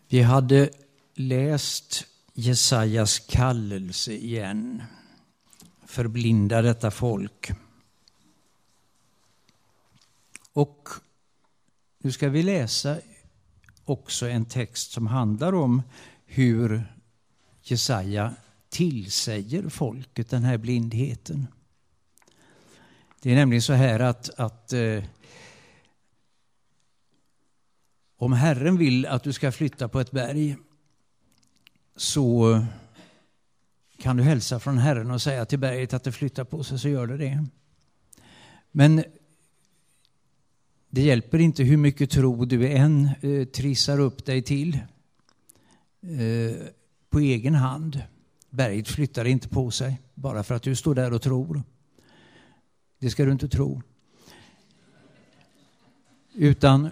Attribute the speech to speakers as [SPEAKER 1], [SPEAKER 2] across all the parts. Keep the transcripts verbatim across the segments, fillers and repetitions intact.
[SPEAKER 1] Vi hade läst Jesajas kallelse igen. Förblinda detta folk. Och nu ska vi läsa också en text som handlar om hur Jesaja tillsäger folket den här blindheten. Det är nämligen så här att, att eh, om Herren vill att du ska flytta på ett berg, så kan du hälsa från Herren och säga till berget att det flyttar på sig, så gör det det. Men det hjälper inte hur mycket tro du än eh, trissar upp dig till eh, på egen hand. Berget flyttar inte på sig bara för att du står där och tror. Det ska du inte tro. Utan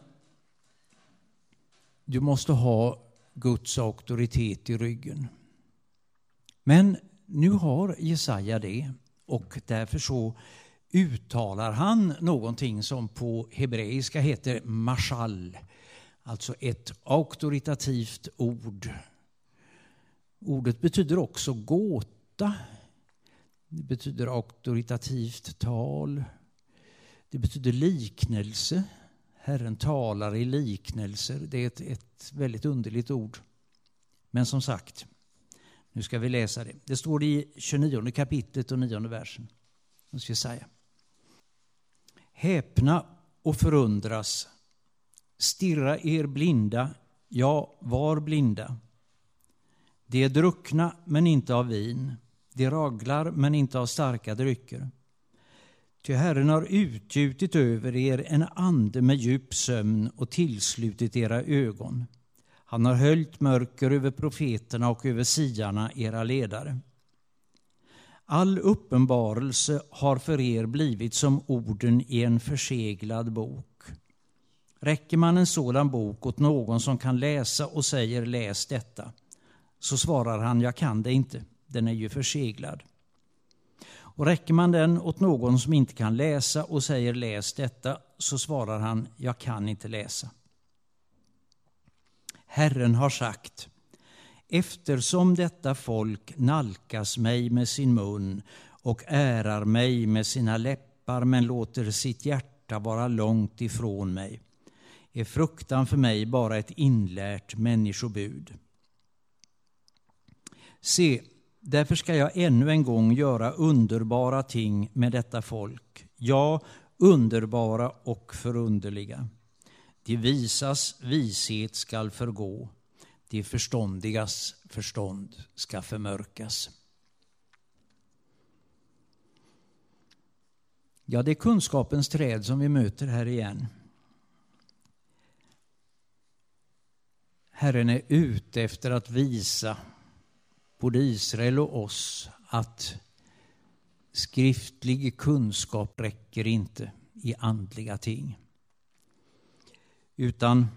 [SPEAKER 1] du måste ha Guds auktoritet i ryggen. Men nu har Jesaja det, och därför så uttalar han någonting som på hebreiska heter mashal, alltså ett auktoritativt ord. Ordet betyder också gåta. Det betyder auktoritativt tal. Det betyder liknelse. Herren talar i liknelser. Det är ett, ett väldigt underligt ord. Men som sagt, nu ska vi läsa det. Det står i tjugonionde kapitlet och nionde versen. Nu ska jag säga. Häpna och förundras. Stirra er blinda. Ja, var blinda. De är druckna men inte av vin. De raglar men inte av starka drycker. Ty Herren har utgjutit över er en ande med djup sömn och tillslutit era ögon. Han har höljt mörker över profeterna och över siarna, era ledare. All uppenbarelse har för er blivit som orden i en förseglad bok. Räcker man en sådan bok åt någon som kan läsa och säger läs detta, så svarar han jag kan det inte, den är ju förseglad. Och räcker man den åt någon som inte kan läsa och säger läs detta, så svarar han jag kan inte läsa. Herren har sagt, eftersom detta folk nalkas mig med sin mun och ärar mig med sina läppar men låter sitt hjärta vara långt ifrån mig, är fruktan för mig bara ett inlärt människobud. Se, därför ska jag ännu en gång göra underbara ting med detta folk. Ja, underbara och förunderliga. De visas vishet skall förgå. De förståndigas förstånd ska förmörkas. Ja, det är kunskapens träd som vi möter här igen. Herren är ute efter att visa både Israel och oss att skriftlig kunskap räcker inte i andliga ting. Utan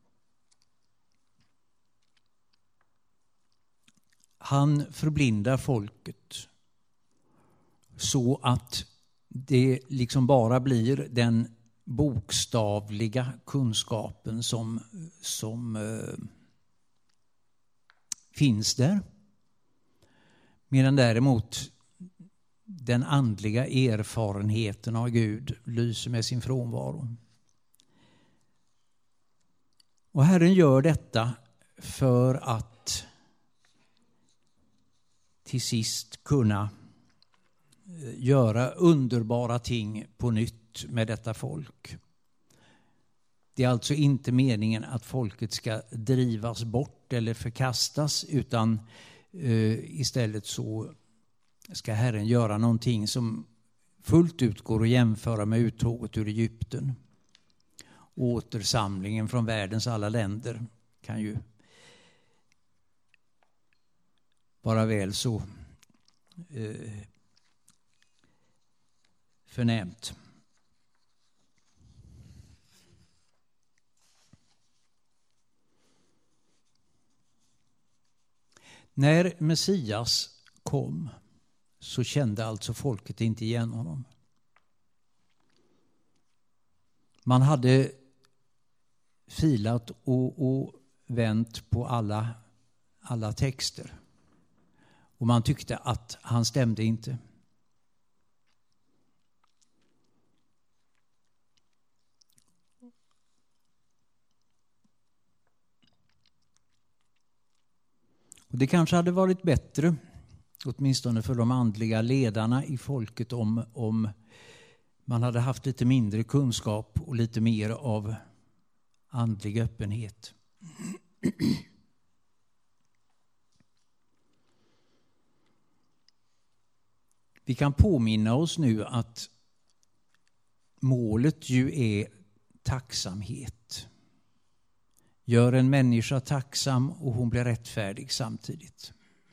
[SPEAKER 1] han förblindar folket så att det liksom bara blir den bokstavliga kunskapen som, som eh, finns där. Medan däremot den andliga erfarenheten av Gud lyser med sin frånvaro. Och Herren gör detta för att till sist kunna göra underbara ting på nytt med detta folk. Det är alltså inte meningen att folket ska drivas bort eller förkastas, utan uh, istället så ska Herren göra någonting som fullt ut går att jämföra med uttåget ur Egypten. Återsamlingen från världens alla länder kan ju vara väl så eh, förnämt. När Messias kom så kände alltså folket inte igen honom. Man hade filat och, och vänt på alla, alla texter. Och man tyckte att han stämde inte. Och det kanske hade varit bättre, åtminstone för de andliga ledarna i folket, om, om man hade haft lite mindre kunskap och lite mer av andlig öppenhet. Vi kan påminna oss nu att målet ju är tacksamhet. Gör en människa tacksam och hon blir rättfärdig samtidigt.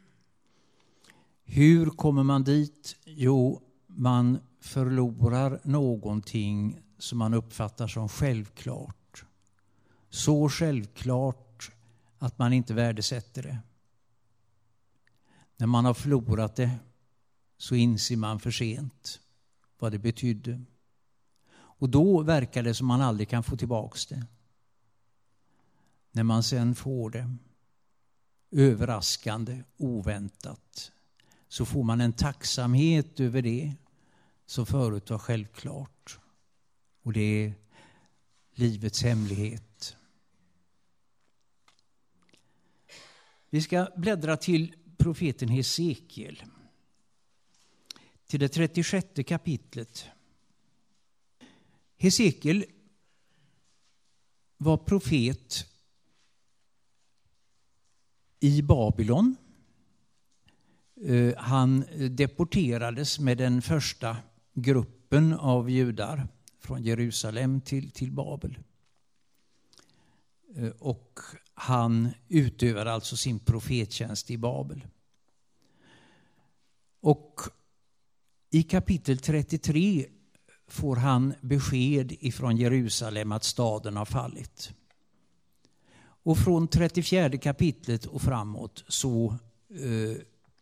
[SPEAKER 1] Hur kommer man dit? Jo, man förlorar någonting som man uppfattar som självklart. Så självklart att man inte värdesätter det. När man har förlorat det så inser man för sent vad det betydde. Och då verkar det som man aldrig kan få tillbaka det. När man sen får det överraskande, oväntat, så får man en tacksamhet över det som förut var självklart. Och det är livets hemlighet. Vi ska bläddra till profeten Hesekiel. Till det trettiosjätte kapitlet. Hesekiel var profet i Babylon. Han deporterades med den första gruppen av judar från Jerusalem till, till Babel. Och han utövade alltså sin profettjänst i Babel. Och i kapitel trettiotre får han besked ifrån Jerusalem att staden har fallit. Och från trettiofjärde kapitlet och framåt så eh,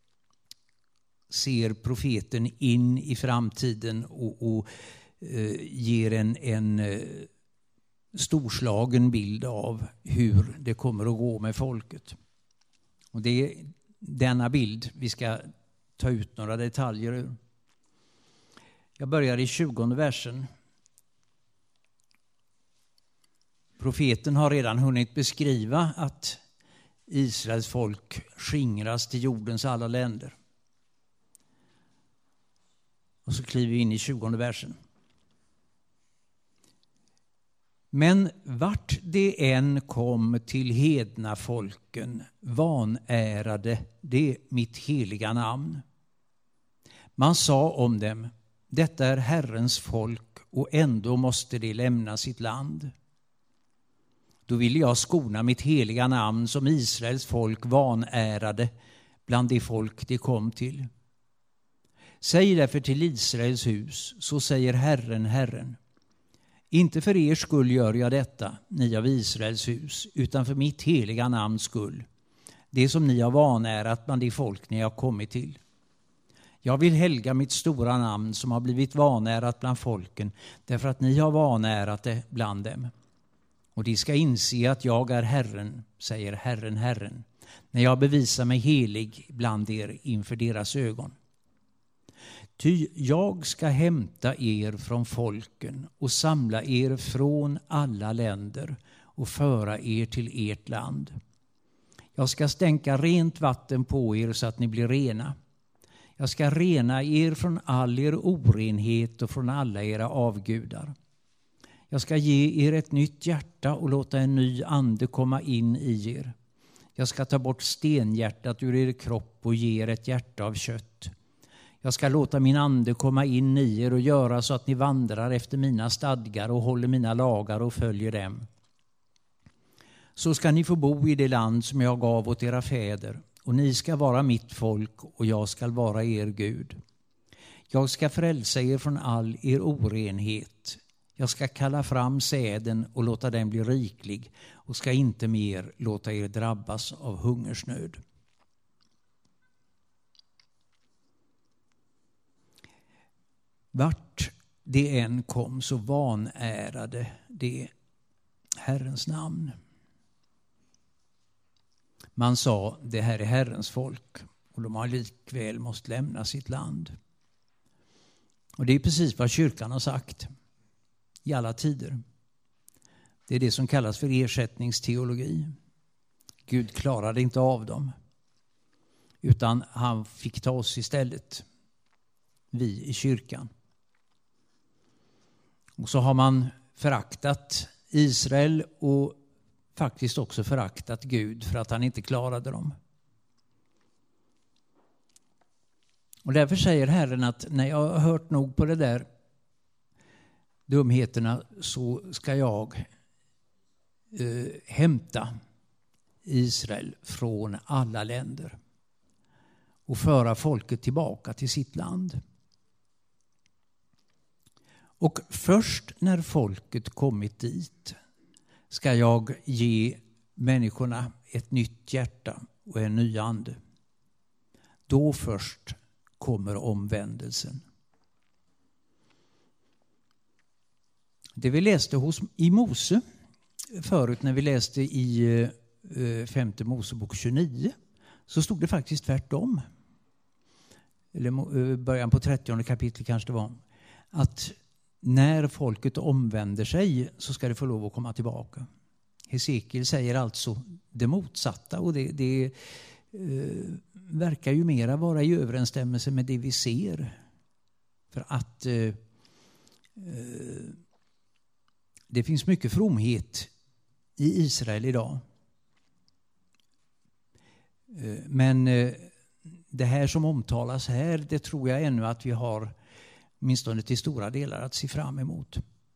[SPEAKER 1] ser profeten in i framtiden och, och eh, ger en, en eh, storslagen bild av hur det kommer att gå med folket. Och det är denna bild vi ska ta ut några detaljer ur. Jag börjar i tjugonde versen. Profeten har redan hunnit beskriva att Israels folk skingras till jordens alla länder. Och så kliver vi in i tjugonde versen. Men vart det än kom till hedna folken vanärade det mitt heliga namn. Man sa om dem: detta är Herrens folk, och ändå måste de lämna sitt land. Då ville jag skona mitt heliga namn som Israels folk vanärade bland de folk de kom till. Säg därför till Israels hus, så säger Herren, Herren: inte för er skull gör jag detta, ni av Israels hus, utan för mitt heliga namns skull, det som ni har vanärat bland de folk ni har kommit till. Jag vill helga mitt stora namn som har blivit vanärat bland folken, därför att ni har vanärat det bland dem. Och de ska inse att jag är Herren, säger Herren, Herren, när jag bevisar mig helig bland er inför deras ögon. Ty jag ska hämta er från folken och samla er från alla länder och föra er till ert land. Jag ska stänka rent vatten på er så att ni blir rena. Jag ska rena er från all er orenhet och från alla era avgudar. Jag ska ge er ett nytt hjärta och låta en ny ande komma in i er. Jag ska ta bort stenhjärtat ur er kropp och ge er ett hjärta av kött. Jag ska låta min ande komma in i er och göra så att ni vandrar efter mina stadgar och håller mina lagar och följer dem. Så ska ni få bo i det land som jag gav åt era fäder, och ni ska vara mitt folk och jag ska vara er Gud. Jag ska frälsa er från all er orenhet. Jag ska kalla fram säden och låta den bli riklig och ska inte mer låta er drabbas av hungersnöd. Vart det än kom så vanärade det Herrens namn. Man sa, det här är Herrens folk och de har likväl måste lämna sitt land. Och det är precis vad kyrkan har sagt i alla tider. Det är det som kallas för ersättningsteologi. Gud klarade inte av dem, utan han fick ta oss istället, vi i kyrkan. Och så har man föraktat Israel och faktiskt också föraktat Gud för att han inte klarade dem. Och därför säger Herren att när jag har hört nog på det där dumheterna så ska jag eh, hämta Israel från alla länder och föra folket tillbaka till sitt land. Och först när folket kommit dit ska jag ge människorna ett nytt hjärta och en ny ande. Då först kommer omvändelsen. Det vi läste hos, i Mose förut när vi läste i eh, femte Mosebok tjugonio så stod det faktiskt tvärtom. Eller början på trettionde kapitlet kanske det var. Att när folket omvänder sig så ska det få lov att komma tillbaka. Hesekiel säger alltså det motsatta och det, det eh, verkar ju mera vara i överensstämmelse med det vi ser. För att eh, eh, det finns mycket fromhet i Israel idag. Eh, men eh, det här som omtalas här, det tror jag ännu att vi har åtminstone till stora delar att se fram emot.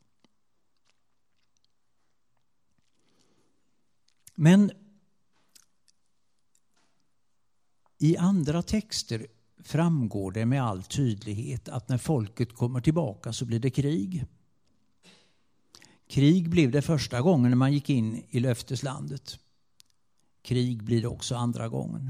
[SPEAKER 1] Men i andra texter framgår det med all tydlighet att när folket kommer tillbaka så blir det krig. Krig blev det första gången när man gick in i löfteslandet. Krig blir det också andra gången.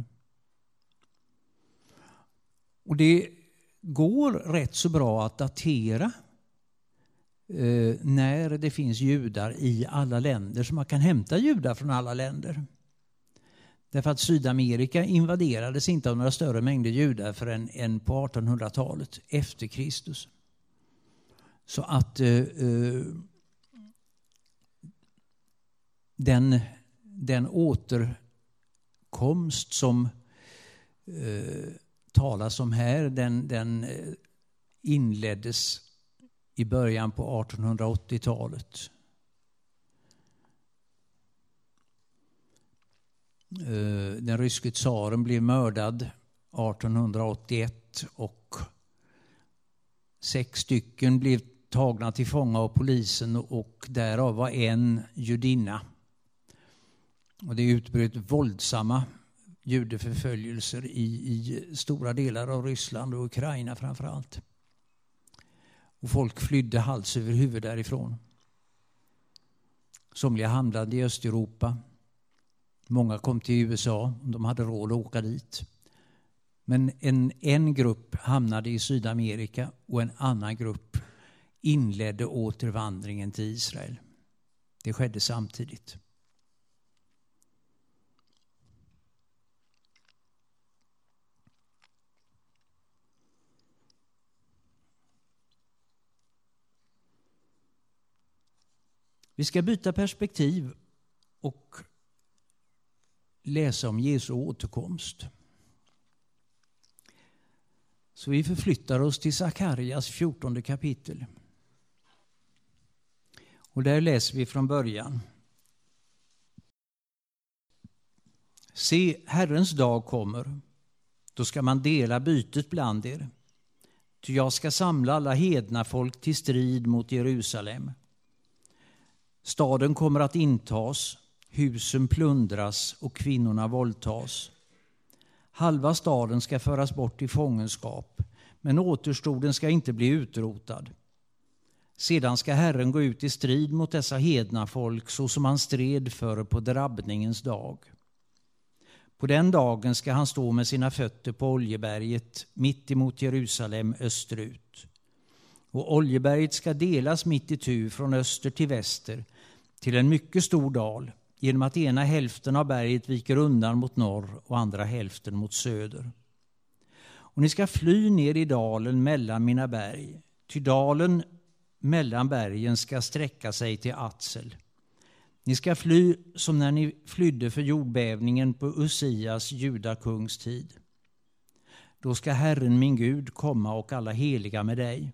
[SPEAKER 1] Och det går rätt så bra att datera eh, när det finns judar i alla länder, så man kan hämta judar från alla länder. Därför att Sydamerika invaderades inte av några större mängder judar förrän än på artonhundratalet efter Kristus. Så att eh, den, den återkomst som eh, talas om här, den, den inleddes i början på artonhundraåttiotalet. Den ryske tsaren blev mördad artonhundraåttioett och sex stycken blev tagna till fånga av polisen och därav var en judinna. Och det utbröt våldsamma judeförföljelser i, i stora delar av Ryssland och Ukraina framförallt. Och folk flydde hals över huvud därifrån. Somliga hamnade i Östeuropa. Många kom till U S A om de hade råd att åka dit. Men en, en grupp hamnade i Sydamerika och en annan grupp inledde återvandringen till Israel. Det skedde samtidigt. Vi ska byta perspektiv och läsa om Jesu återkomst. Så vi förflyttar oss till Sakarias fjortonde kapitel. Och där läser vi från början. Se, Herrens dag kommer. Då ska man dela bytet bland er. Ty jag ska samla alla hedna folk till strid mot Jerusalem. Staden kommer att intas, husen plundras och kvinnorna våldtas. Halva staden ska föras bort i fångenskap, men återstoden ska inte bli utrotad. Sedan ska Herren gå ut i strid mot dessa hedna folk så som han stred för på drabbningens dag. På den dagen ska han stå med sina fötter på Oljeberget mitt emot Jerusalem österut. Och Oljeberget ska delas mitt itu från öster till väster till en mycket stor dal, genom att ena hälften av berget viker undan mot norr och andra hälften mot söder. Och ni ska fly ner i dalen mellan mina berg, ty dalen mellan bergen ska sträcka sig till Atsel. Ni ska fly som när ni flydde för jordbävningen på Usias judakungs tid. Då ska Herren min Gud komma och alla heliga med dig.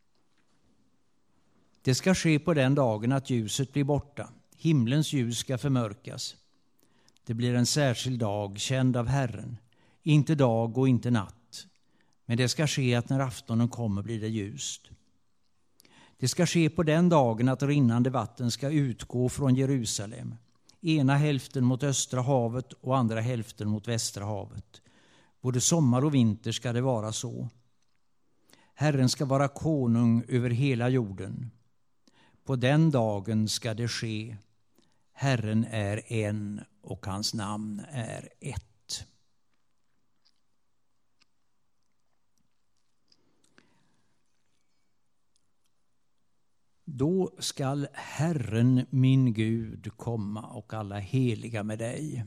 [SPEAKER 1] Det ska ske på den dagen att ljuset blir borta. Himlens ljus ska förmörkas. Det blir en särskild dag, känd av Herren. Inte dag och inte natt. Men det ska ske att när aftonen kommer blir det ljust. Det ska ske på den dagen att rinnande vatten ska utgå från Jerusalem. Ena hälften mot östra havet och andra hälften mot västra havet. Både sommar och vinter ska det vara så. Herren ska vara konung över hela jorden. På den dagen ska det ske. Herren är en och hans namn är ett. Då skall Herren min Gud komma och alla heliga med dig.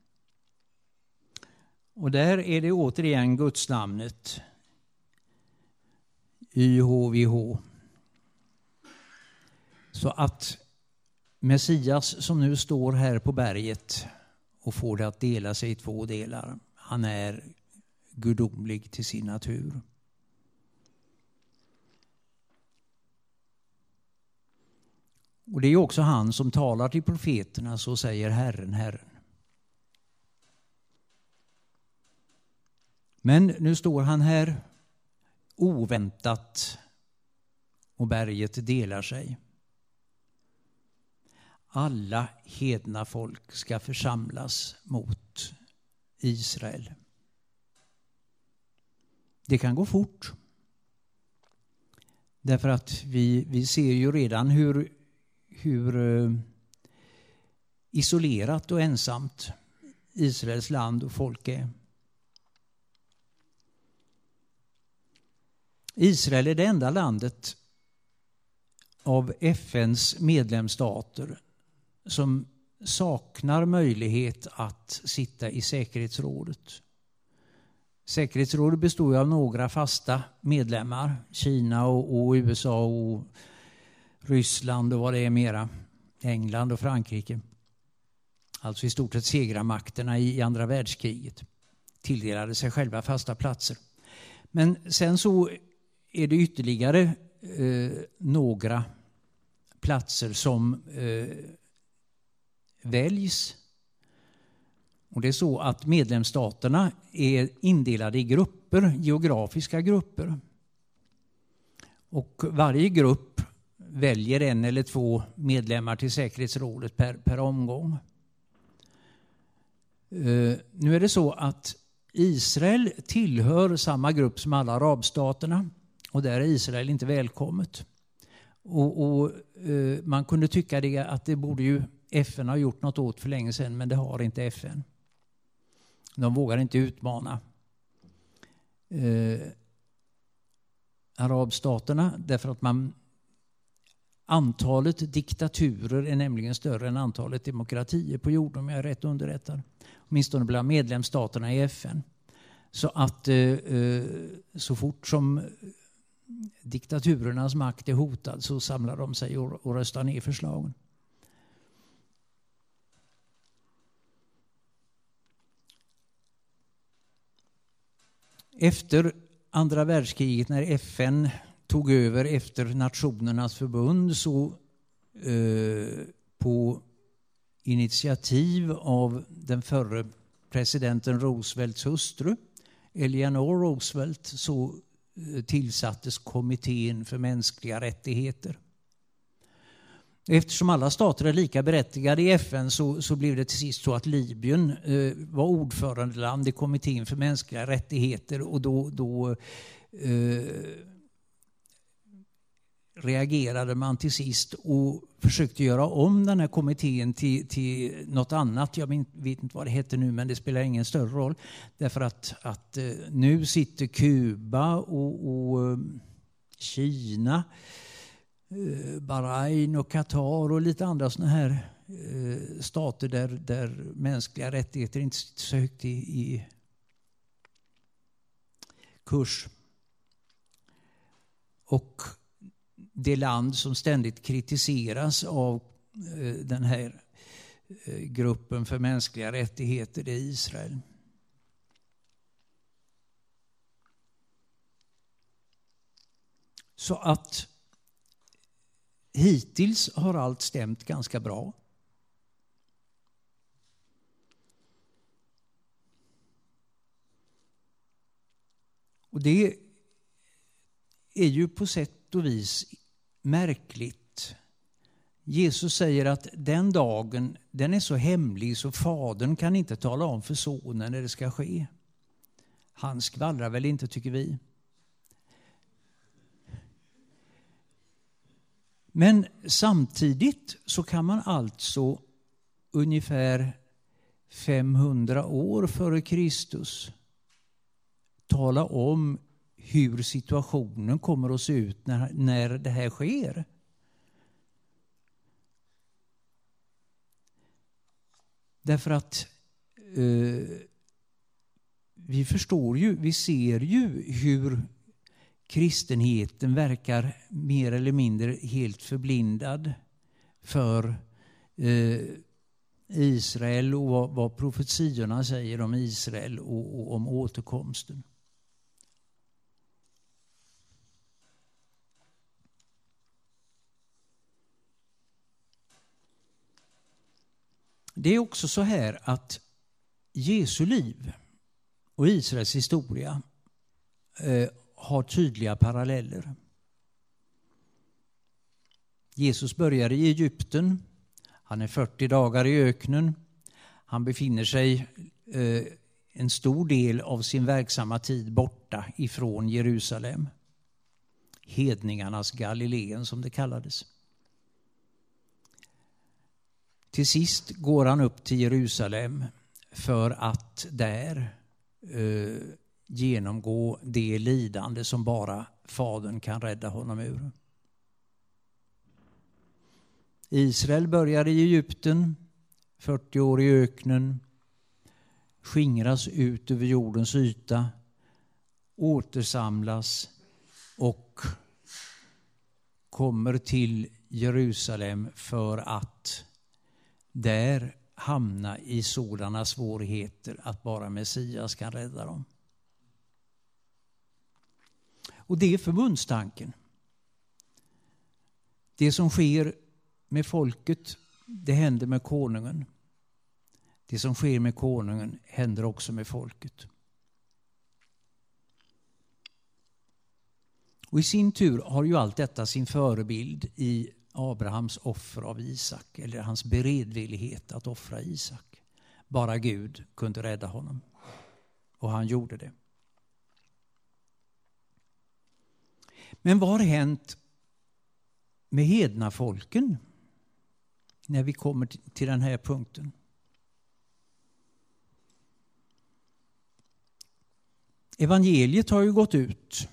[SPEAKER 1] Och där är det återigen Guds namnet. Y H V H. Så att Messias som nu står här på berget och får det att dela sig i två delar. Han är gudomlig till sin natur. Och det är också han som talar till profeterna, så säger Herren, Herren. Men nu står han här oväntat och berget delar sig. Alla hedna folk ska församlas mot Israel. Det kan gå fort. Därför att vi, vi ser ju redan hur, hur uh, isolerat och ensamt Israels land och folk är. Israel är det enda landet av F N:s medlemsstater som saknar möjlighet att sitta i säkerhetsrådet. Säkerhetsrådet består ju av några fasta medlemmar. Kina och, och U S A och Ryssland och vad det är mera. England och Frankrike. Alltså i stort sett segrarmakterna i, i andra världskriget. Tilldelade sig själva fasta platser. Men sen så är det ytterligare eh, några platser som eh, väljs. Och det är så att medlemsstaterna är indelade i grupper, geografiska grupper. Och varje grupp väljer en eller två medlemmar till säkerhetsrådet per, per omgång. Uh, nu är det så att Israel tillhör samma grupp som alla arabstaterna. Och där är Israel inte välkommet. Och, och uh, man kunde tycka det, att det borde ju F N ha gjort något åt för länge sedan, men det har inte F N. De vågar inte utmana uh, arabstaterna därför att man antalet diktaturer är nämligen större än antalet demokratier på jorden, om jag är rätt underrättad. Åtminstone bland medlemsstaterna i F N. Så att uh, så fort som diktaturernas makt är hotad så samlar de sig och, och röstar ner förslagen. Efter andra världskriget, när F N tog över efter Nationernas förbund, så eh, på initiativ av den förre presidenten Roosevelts hustru Eleanor Roosevelt, så eh, tillsattes kommittén för mänskliga rättigheter. Eftersom alla stater är lika berättigade i F N så, så blev det till sist så att Libyen eh, var ordförandeland i kommittén för mänskliga rättigheter, och då, då eh, reagerade man till sist och försökte göra om den här kommittén till, till något annat. Jag vet inte vad det heter nu, men det spelar ingen större roll. Därför att, att nu sitter Kuba och, och Kina, Bahrain och Qatar och lite andra såna här eh, stater där, där mänskliga rättigheter inte sitter så högt i, i kurs. Och det land som ständigt kritiseras av eh, den här eh, gruppen för mänskliga rättigheter, det är Israel. Så att hittills har allt stämt ganska bra. Och det är ju på sätt och vis märkligt. Jesus säger att den dagen, den är så hemlig så fadern kan inte tala om för sonen när det ska ske. Han skvallrar väl inte, tycker vi. Men samtidigt så kan man alltså ungefär femhundra år före Kristus tala om hur situationen kommer att se ut när, när det här sker. Därför att eh, vi förstår ju, vi ser ju hur kristenheten verkar mer eller mindre helt förblindad för eh, Israel och vad, vad profetiorna säger om Israel och, och om återkomsten. Det är också så här att Jesu liv och Israels historia eh, har tydliga paralleller. Jesus börjar i Egypten. Han är fyrtio dagar i öknen. Han befinner sig eh, en stor del av sin verksamma tid borta ifrån Jerusalem. Hedningarnas Galileen som det kallades. Till sist går han upp till Jerusalem för att där eh, genomgå det lidande som bara fadern kan rädda honom ur. Israel börjar i Egypten, fyrtio år i öknen, skingras ut över jordens yta, återsamlas och kommer till Jerusalem för att där hamna i sådana svårigheter att bara Messias kan rädda dem. Och det är förbundstanken. Det som sker med folket, det händer med konungen. Det som sker med konungen händer också med folket. Och i sin tur har ju allt detta sin förebild i Abrahams offer av Isak, eller hans beredvillighet att offra Isak. Bara Gud kunde rädda honom. Och han gjorde det. Men vad har hänt med hedna folken när vi kommer till den här punkten? Evangeliet har ju gått ut.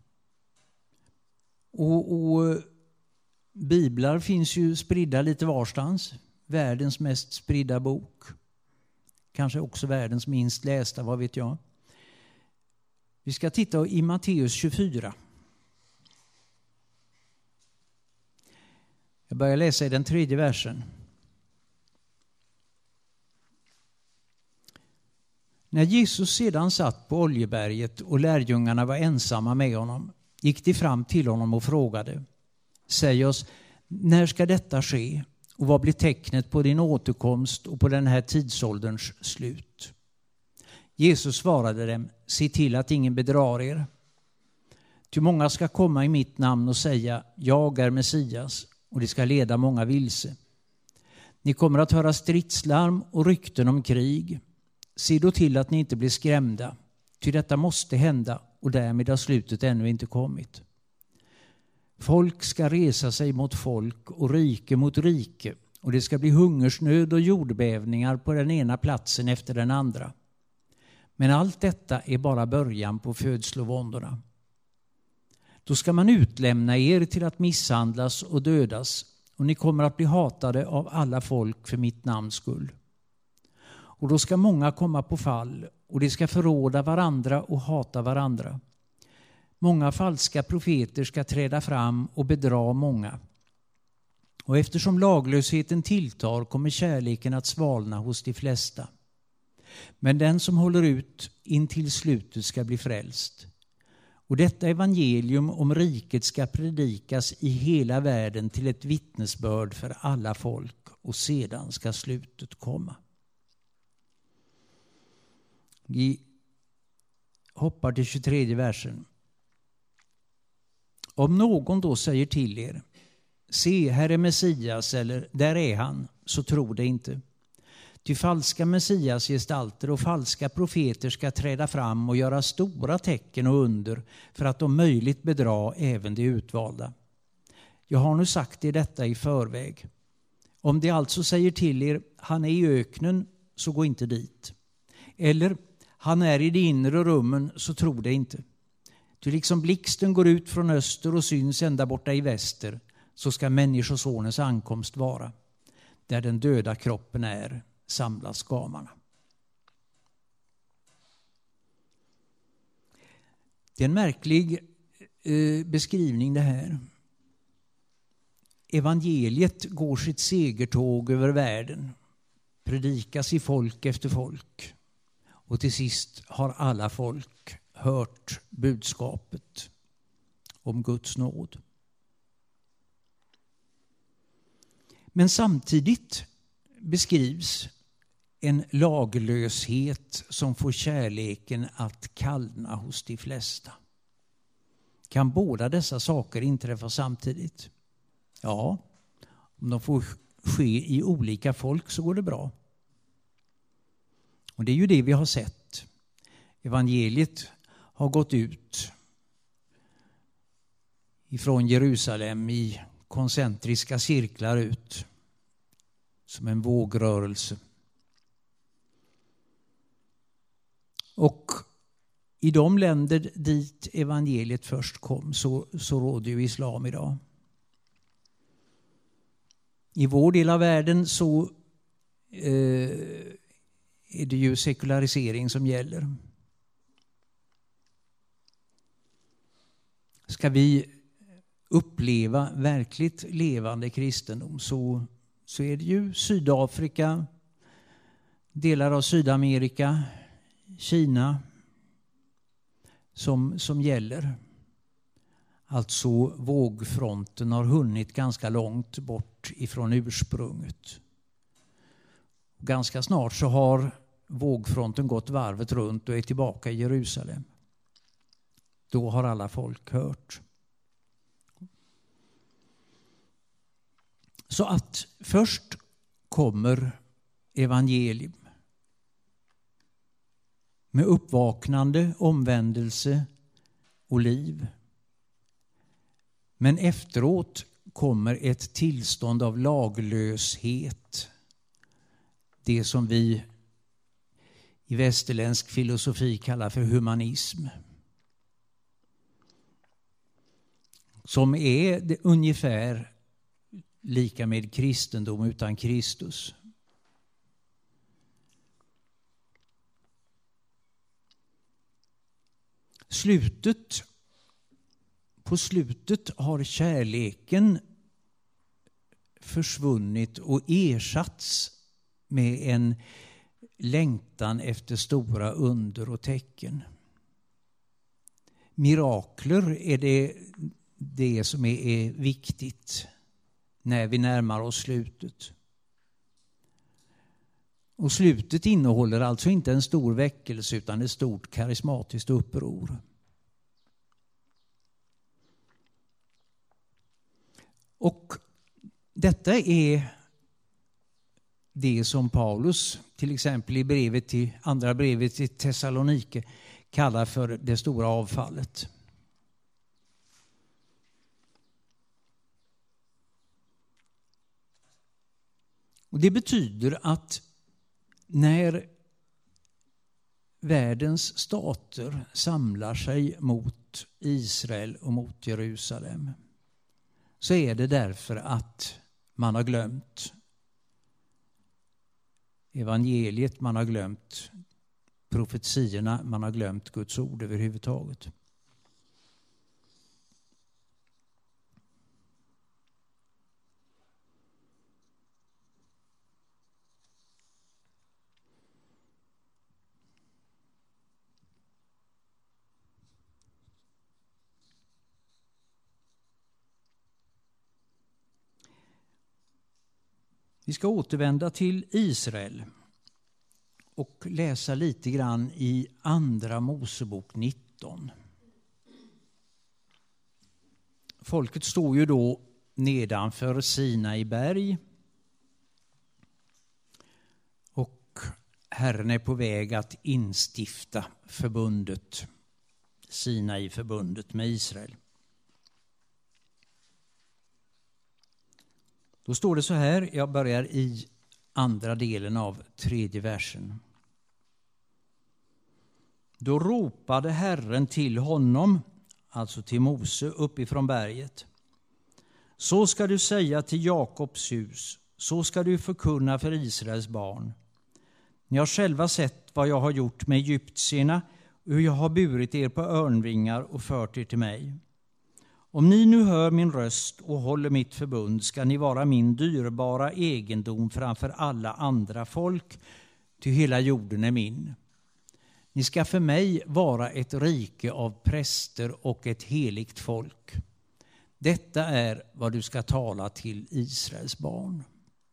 [SPEAKER 1] Och, och biblar finns ju spridda lite varstans. Världens mest spridda bok. Kanske också världens minst lästa, vad vet jag. Vi ska titta i Matteus tjugofyra. Jag börjar läsa i den tredje versen. När Jesus sedan satt på Oljeberget och lärjungarna var ensamma med honom, gick de fram till honom och frågade: Säg oss, när ska detta ske? Och vad blir tecknet på din återkomst och på den här tidsålderns slut? Jesus svarade dem: Se till att ingen bedrar er. Ty många ska komma i mitt namn och säga: Jag är Messias, och det ska leda många vilse. Ni kommer att höra stridslarm och rykten om krig. Se då till att ni inte blir skrämda, ty detta måste hända, och därmed har slutet ännu inte kommit. Folk ska resa sig mot folk och rike mot rike, och det ska bli hungersnöd och jordbävningar på den ena platsen efter den andra. Men allt detta är bara början på födslovåndorna. Då ska man utlämna er till att misshandlas och dödas, och ni kommer att bli hatade av alla folk för mitt namns skull. Och då ska många komma på fall, och de ska förråda varandra och hata varandra. Många falska profeter ska träda fram och bedra många. Och eftersom laglösheten tilltar kommer kärleken att svalna hos de flesta. Men den som håller ut in till slutet ska bli frälst. Och detta evangelium om riket ska predikas i hela världen till ett vittnesbörd för alla folk, och sedan ska slutet komma. Vi hoppar till tjugotredje versen. Om någon då säger till er, se, här är Messias, eller där är han, så tro det inte. Ty falska Messiasgestalter och falska profeter ska träda fram och göra stora tecken och under för att om möjligt bedra även de utvalda. Jag har nu sagt er detta i förväg. Om de alltså säger till er, han är i öknen, så gå inte dit. Eller, han är i de inre rummen, så tro det inte. Ty liksom blixten går ut från öster och syns ända borta i väster, så ska människosonens ankomst vara. Där den döda kroppen är, samlas gamarna. Det är en märklig eh, beskrivning det här. Evangeliet går sitt segertåg över världen, predikas i folk efter folk, och till sist har alla folk hört budskapet om Guds nåd. Men samtidigt beskrivs en laglöshet som får kärleken att kallna hos de flesta. Kan båda dessa saker inträffa samtidigt? Ja, om de får ske i olika folk så går det bra. Och det är ju det vi har sett. Evangeliet har gått ut ifrån Jerusalem i koncentriska cirklar ut som en vågrörelse. Och i de länder dit evangeliet först kom så, så råder ju islam idag. I vår del av världen så eh, är det ju sekularisering som gäller. Ska vi uppleva verkligt levande kristendom så, så är det ju Sydafrika, delar av Sydamerika, Kina som, som gäller. Alltså vågfronten har hunnit ganska långt bort ifrån ursprunget. Ganska snart så har vågfronten gått varvet runt och är tillbaka i Jerusalem. Då har alla folk hört. Så att först kommer evangelium med uppvaknande, omvändelse och liv. Men efteråt kommer ett tillstånd av laglöshet. Det som vi i västerländsk filosofi kallar för humanism. Som är det ungefär lika med kristendom utan Kristus. Slutet, på slutet har kärleken försvunnit och ersatts med en längtan efter stora under och tecken. Mirakler är det, det som är, är viktigt när vi närmar oss slutet. Och slutet innehåller alltså inte en stor väckelse utan ett stort karismatiskt uppror. Och detta är det som Paulus till exempel i brevet till, andra brevet till Thessalonike kallar för det stora avfallet. Och det betyder att när världens stater samlar sig mot Israel och mot Jerusalem så är det därför att man har glömt evangeliet, man har glömt profetiorna, man har glömt Guds ord överhuvudtaget. Vi ska återvända till Israel och läsa lite grann i Andra Mosebok nitton. Folket står ju då nedanför Sinai berg och Herren är på väg att instifta förbundet, Sinai-förbundet med Israel. Då står det så här, jag börjar i andra delen av tredje versen. Då ropade Herren till honom, alltså till Mose, uppifrån berget. Så ska du säga till Jakobs hus, så ska du förkunna för Israels barn. Ni har själva sett vad jag har gjort med egyptierna och hur jag har burit er på örnvingar och fört er till mig. Om ni nu hör min röst och håller mitt förbund ska ni vara min dyrbara egendom framför alla andra folk, ty hela jorden är min. Ni ska för mig vara ett rike av präster och ett heligt folk. Detta är vad du ska tala till Israels barn.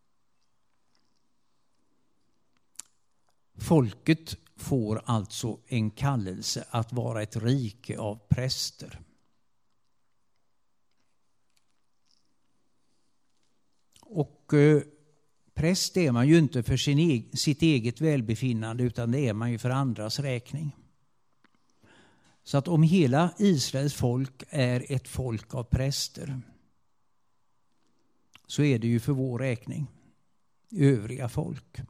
[SPEAKER 1] Folket får alltså en kallelse att vara ett rike av präster. Och eh, präst är man ju inte för sin eg- sitt eget välbefinnande, utan det är man ju för andras räkning. Så att om hela Israels folk är ett folk av präster, så är det ju för vår räkning, övriga folk.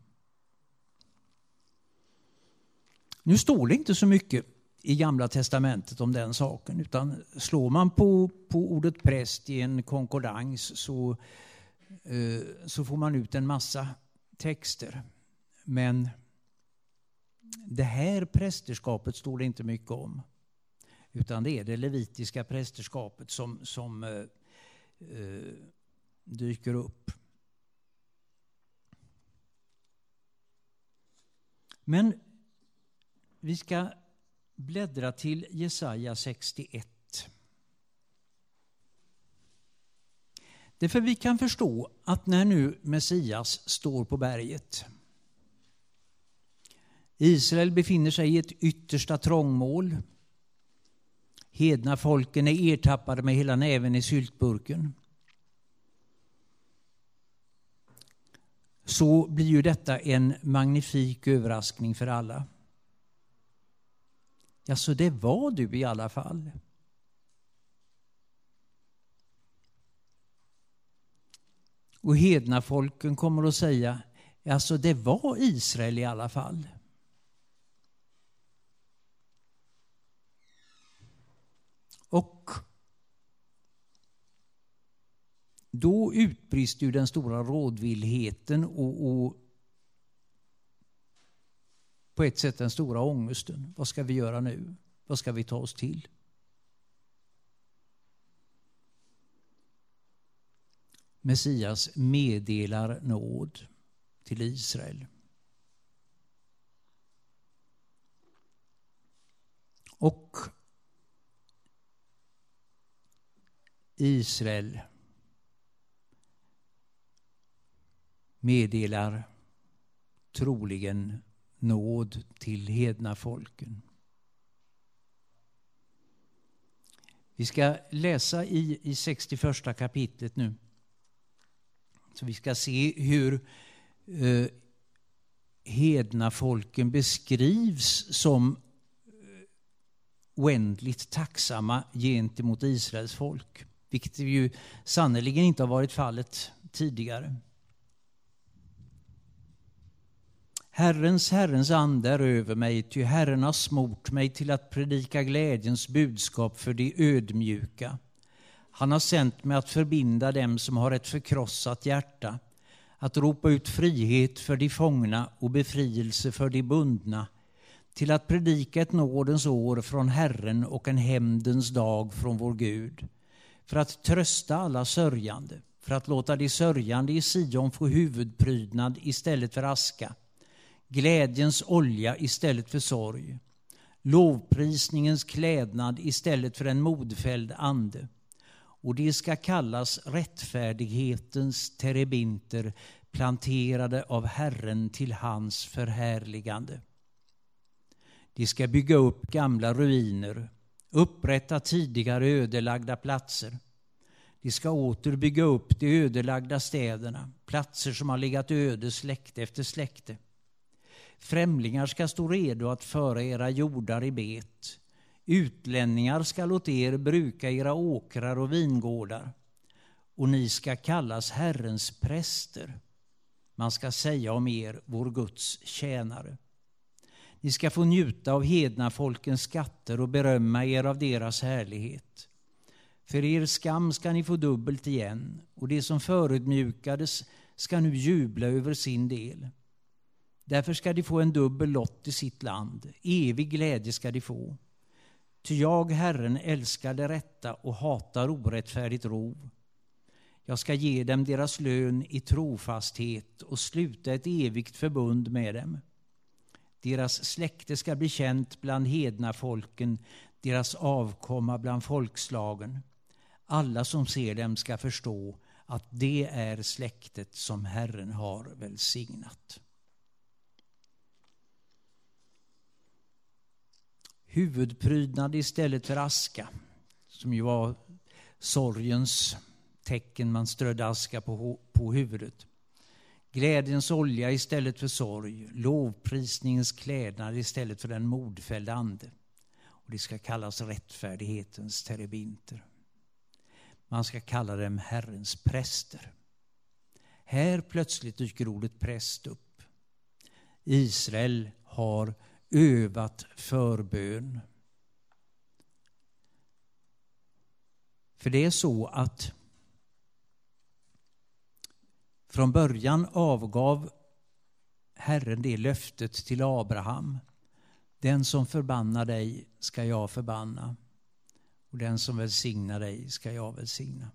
[SPEAKER 1] Nu står det inte så mycket i Gamla testamentet om den saken, utan slår man på, på ordet präst i en konkordans så så får man ut en massa texter. Men det här prästerskapet står det inte mycket om. Utan det är det levitiska prästerskapet som, som eh, eh, dyker upp. Men vi ska bläddra till Jesaja sextioett. Därför vi kan förstå att när nu Messias står på berget, Israel befinner sig i ett yttersta trångmål, hedna folken är ertappade med hela näven i syltburken, så blir ju detta en magnifik överraskning för alla. Ja, så det var du i alla fall. Och hedna folken kommer att säga, alltså det var Israel i alla fall. Och då utbrister ju den stora rådvillheten och, och på ett sätt den stora ångesten. Vad ska vi göra nu? Vad ska vi ta oss till? Messias meddelar nåd till Israel. Och Israel meddelar troligen nåd till hedna folken. Vi ska läsa i, i sextioförsta kapitlet nu. Så vi ska se hur eh, hedna folken beskrivs som oändligt tacksamma gentemot Israels folk. Vilket ju sannoliken inte har varit fallet tidigare. Herrens, Herrens ande är över mig, ty Herren har smort mig till att predika glädjens budskap för de ödmjuka. Han har sänt mig att förbinda dem som har ett förkrossat hjärta, att ropa ut frihet för de fångna och befrielse för de bundna, till att predika ett nådens år från Herren och en hämndens dag från vår Gud, för att trösta alla sörjande, för att låta de sörjande i Sion få huvudprydnad istället för aska, glädjens olja istället för sorg, lovprisningens klädnad istället för en modfälld ande. Och det ska kallas rättfärdighetens terebinter, planterade av Herren till hans förhärligande. De ska bygga upp gamla ruiner, upprätta tidigare ödelagda platser. De ska åter bygga upp de ödelagda städerna, platser som har legat öde släkte efter släkte. Främlingar ska stå redo att föra era jordar i bet. Utlänningar ska låta er bruka era åkrar och vingårdar. Och ni ska kallas Herrens präster. Man ska säga om er, vår Guds tjänare. Ni ska få njuta av hedna folkens skatter och berömma er av deras härlighet. För er skam ska ni få dubbelt igen, och det som förödmjukades ska nu jubla över sin del. Därför ska de få en dubbel lott i sitt land, evig glädje ska de få. Ty jag, Herren, älskar det rätta och hatar orättfärdigt rov. Jag ska ge dem deras lön i trofasthet och sluta ett evigt förbund med dem. Deras släkte ska bli känt bland hedna folken, deras avkomma bland folkslagen. Alla som ser dem ska förstå att det är släktet som Herren har välsignat. Huvudprydnad istället för aska, som ju var sorgens tecken, man strödde aska på, på huvudet. Glädjens olja istället för sorg, lovprisningens klädnad istället för den modfällda ande. Och det ska kallas rättfärdighetens terebinter. Man ska kalla dem Herrens präster. Här plötsligt dyker ordet präst upp. Israel har övat förbön. För det är så att från början avgav Herren det löftet till Abraham. Den som förbannar dig ska jag förbanna, och den som välsignar dig ska jag välsigna.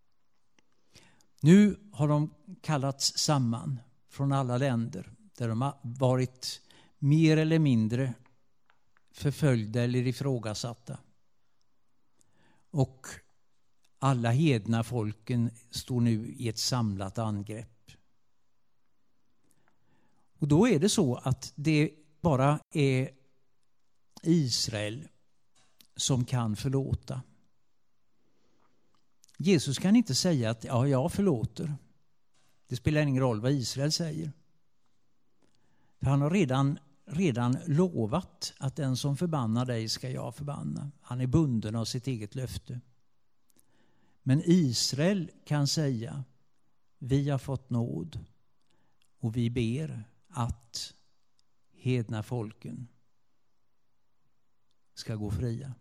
[SPEAKER 1] Nu har de kallats samman från alla länder där de har varit mer eller mindre förföljda eller ifrågasatta. Och alla hedna folken står nu i ett samlat angrepp. Och då är det så att det bara är Israel som kan förlåta. Jesus kan inte säga att ja, jag förlåter. Det spelar ingen roll vad Israel säger. För han har redan, redan lovat att den som förbannar dig ska jag förbanna. Han är bunden av sitt eget löfte. Men Israel kan säga, vi har fått nåd och vi ber att hedna folken ska gå fria.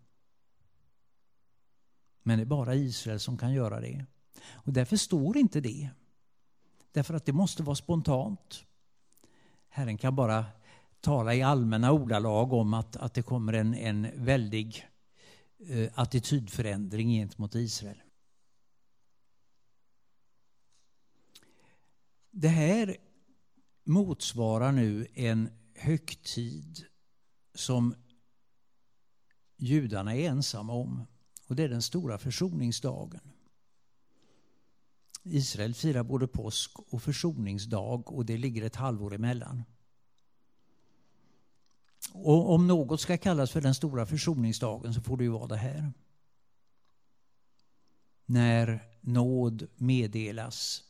[SPEAKER 1] Men det är bara Israel som kan göra det. Och därför står inte det. Därför att det måste vara spontant. Herren kan bara tala i allmänna ordalag om att, att det kommer en, en väldig eh, attitydförändring gentemot Israel. Det här motsvarar nu en högtid som judarna är ensamma om. Och det är den stora försoningsdagen. Israel firar både påsk och försoningsdag, och det ligger ett halvår emellan. Och om något ska kallas för den stora försoningsdagen så får det ju vara det här. När nåd meddelas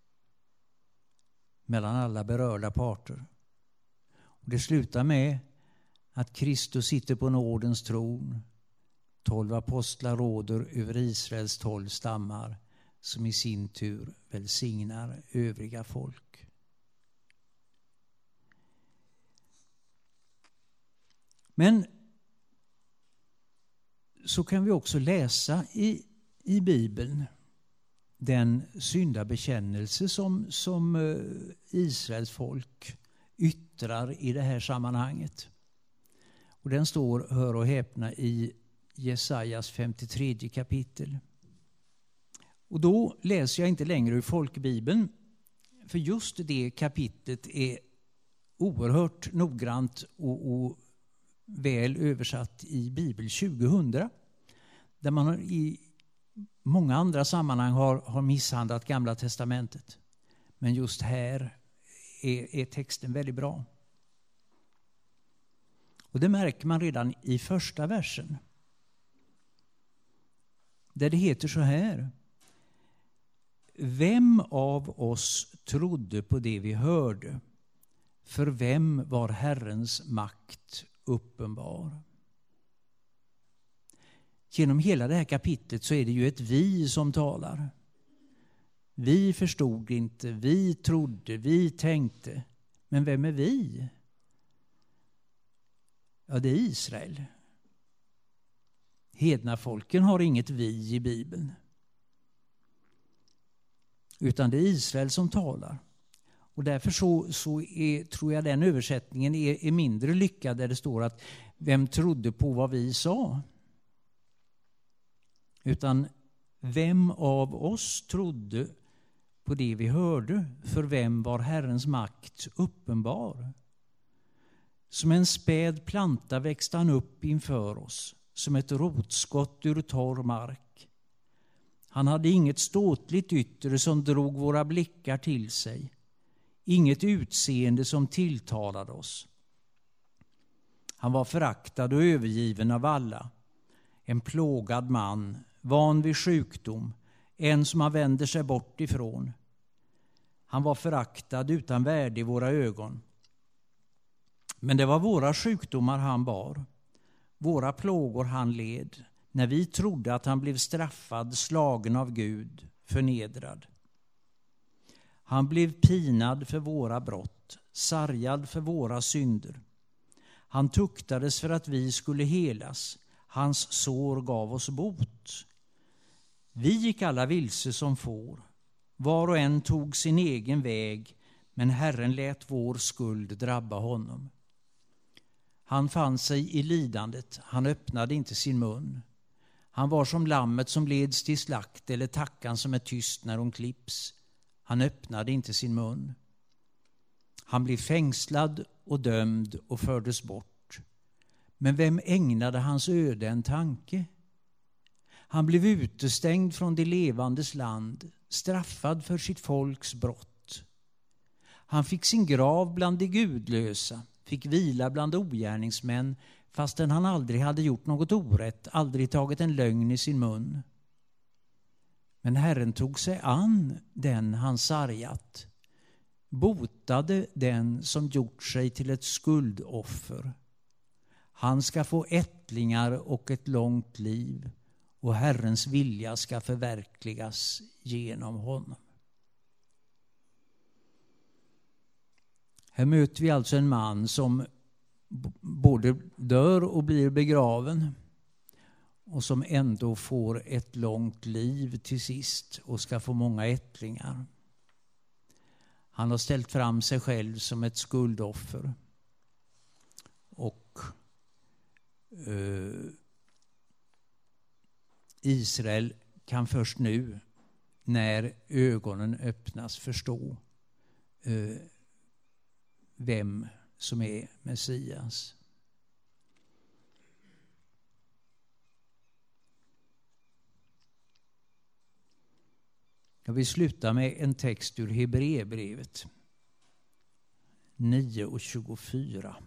[SPEAKER 1] mellan alla berörda parter. Och det slutar med att Kristus sitter på nådens tron. Tolv apostlar råder över Israels tolv stammar, som i sin tur välsignar övriga folk. Men så kan vi också läsa i, i Bibeln den syndabekännelse som, som Israels folk yttrar i det här sammanhanget. Och den står, hör och häpna, i Jesajas femtiotredje kapitel. Och då läser jag inte längre ur folkbibeln, för just det kapitlet är oerhört noggrant och, och väl översatt i Bibel tjugohundra, där man i många andra sammanhang har, har misshandlat Gamla testamentet. Men just här är, är texten väldigt bra. Och det märker man redan i första versen, där det heter så här: vem av oss trodde på det vi hörde? För vem var Herrens makt uppenbar? Genom hela det här kapitlet så är det ju ett vi som talar. Vi förstod inte, vi trodde, vi tänkte. Men vem är vi? Ja, det är Israel. Hednafolken har inget vi i Bibeln. Utan det är Israel som talar. Och därför så, så är, tror jag den översättningen är, är mindre lyckad, där det står att vem trodde på vad vi sa? Utan vem av oss trodde på det vi hörde? För vem var Herrens makt uppenbar? Som en späd planta växte han upp inför oss, som ett rotskott ur torr mark. Han hade inget ståtligt yttre som drog våra blickar till sig, inget utseende som tilltalade oss. Han var föraktad och övergiven av alla, en plågad man, van vid sjukdom, en som han vänder sig bort ifrån. Han var föraktad utan värde i våra ögon. Men det var våra sjukdomar han bar, våra plågor han led, när vi trodde att han blev straffad, slagen av Gud, förnedrad. Han blev pinad för våra brott, sargad för våra synder. Han tuktades för att vi skulle helas, hans sår gav oss bot. Vi gick alla vilse som får, var och en tog sin egen väg, men Herren lät vår skuld drabba honom. Han fann sig i lidandet, han öppnade inte sin mun. Han var som lammet som leds till slakt, eller tackan som är tyst när hon klipps. Han öppnade inte sin mun. Han blev fängslad och dömd och fördes bort. Men vem ägnade hans öde en tanke? Han blev utestängd från det levandes land, straffad för sitt folks brott. Han fick sin grav bland de gudlösa, fick vila bland ogärningsmän, fastän han aldrig hade gjort något orätt, aldrig tagit en lögn i sin mun. Men Herren tog sig an den han sargat, botade den som gjort sig till ett skuldoffer. Han ska få ättlingar och ett långt liv, och Herrens vilja ska förverkligas genom honom. Här möter vi alltså en man som både dör och blir begraven, och som ändå får ett långt liv till sist och ska få många ättlingar. Han har ställt fram sig själv som ett skuldoffer. Och eh, Israel kan först nu, när ögonen öppnas, förstå eh, vem som är Messias. Jag vill sluta med en text ur Hebreerbrevet nio och tjugofyra.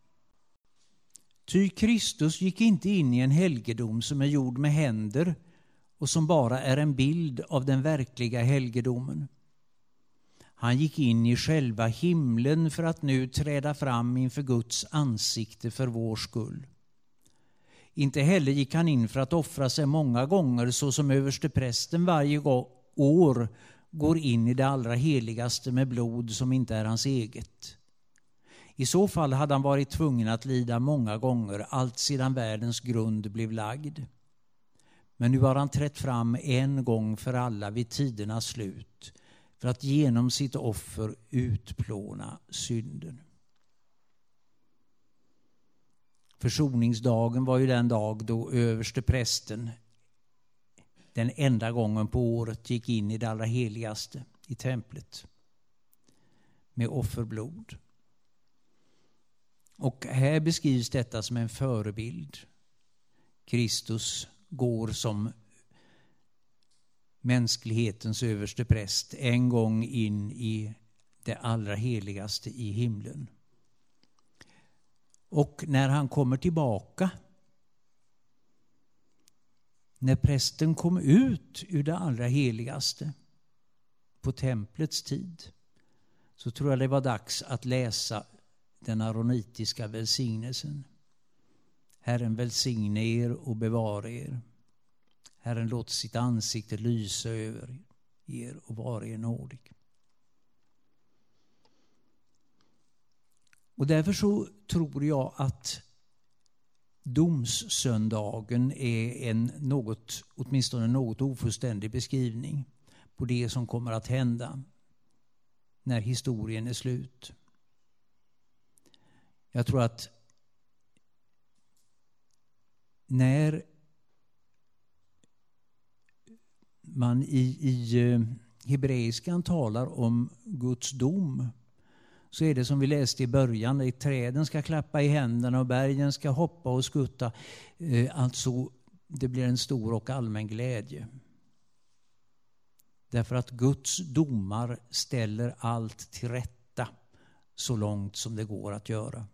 [SPEAKER 1] Ty Kristus gick inte in i en helgedom som är gjord med händer och som bara är en bild av den verkliga helgedomen. Han gick in i själva himlen för att nu träda fram inför Guds ansikte för vår skull. Inte heller gick han in för att offra sig många gånger, så som översteprästen varje år går in i det allra heligaste med blod som inte är hans eget. I så fall hade han varit tvungen att lida många gånger, allt sedan världens grund blev lagd. Men nu har han trätt fram en gång för alla vid tidernas slut för att genom sitt offer utplåna synden. Försoningsdagen var ju den dag då överste prästen den enda gången på året gick in i det allra heligaste i templet med offerblod. Och här beskrivs detta som en förebild. Kristus går som mänsklighetens överste präst en gång in i det allra heligaste i himlen. Och när han kommer tillbaka, när prästen kom ut ur det allra heligaste på templets tid, så tror jag det var dags att läsa den aronitiska välsignelsen. Herren välsigne er och bevara er. Herren låter sitt ansikte lysa över er och vara er nådig. Och därför så tror jag att domssöndagen är en något, åtminstone något ofullständig beskrivning på det som kommer att hända när historien är slut. Jag tror att när man i, i hebreiskan talar om Guds dom, så är det som vi läste i början, att träden ska klappa i händerna och bergen ska hoppa och skutta. Alltså det blir en stor och allmän glädje. Därför att Guds domar ställer allt till rätta så långt som det går att göra.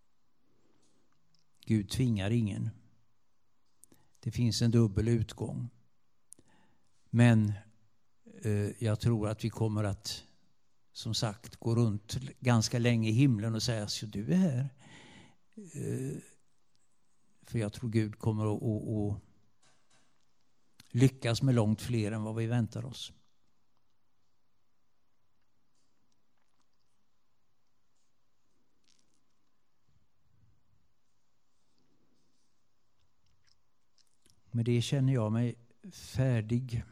[SPEAKER 1] Gud tvingar ingen. Det finns en dubbel utgång. Men eh, jag tror att vi kommer att, som sagt, gå runt ganska länge i himlen och säga så du är här. Eh, för jag tror Gud kommer att, att, att lyckas med långt fler än vad vi väntar oss. Med det känner jag mig färdig.